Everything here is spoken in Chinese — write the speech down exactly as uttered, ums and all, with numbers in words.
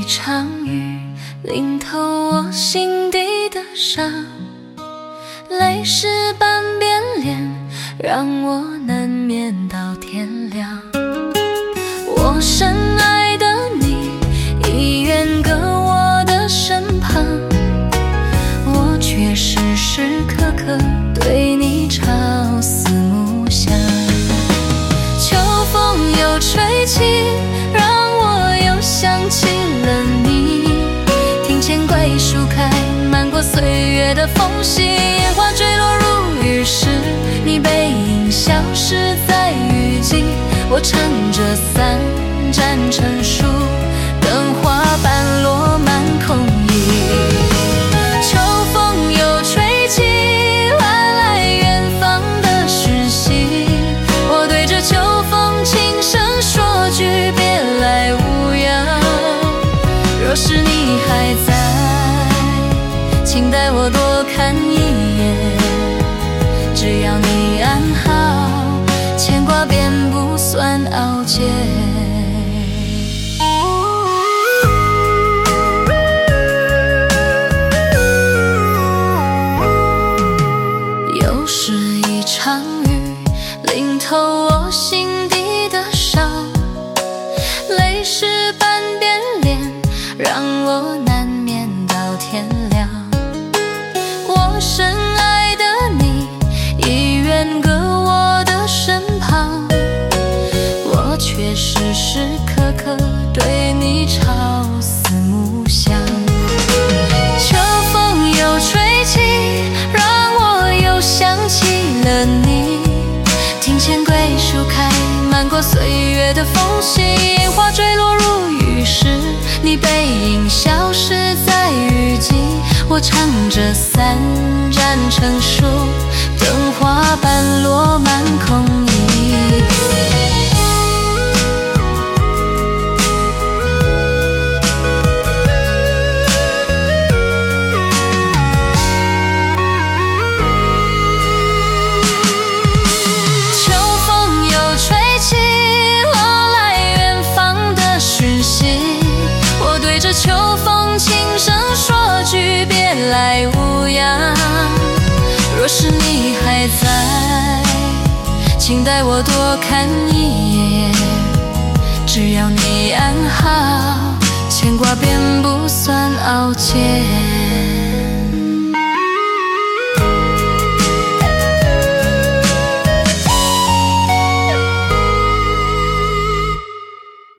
场雨淋透我心底的伤，泪湿半边脸，让我难眠到天亮。我深爱的你已远隔我的身旁，我却时时刻刻对你朝思暮想。秋风又吹起，让我又想起了你。庭前桂树开，漫过岁月的缝隙，烟花坠落如雨时，你背影消失在雨季。我撑着伞站成树，等花瓣落满空意。秋风又吹起，传来远方的讯息。我对着秋风轻声说句别来无恙。若是你还在，请带我多看一眼。只要你安好，牵挂便不算傲结。又是一场雨淋透我心底的伤，泪湿半边脸，让我难眠到天亮。我深爱的你已远隔我的身旁，我却时时刻刻对你朝思暮想。秋风又吹起，让我又想起了你。庭前桂树开，漫过岁月的缝隙，烟花坠落如雨时，你背影消失在雨季。我撑着伞站成树，等花瓣落满空意。秋风又吹起，传来远方的讯息。我对着秋风轻声说句别来无恙。若是你还在，请带我多看一眼。只要你安好，牵挂便不算傲结。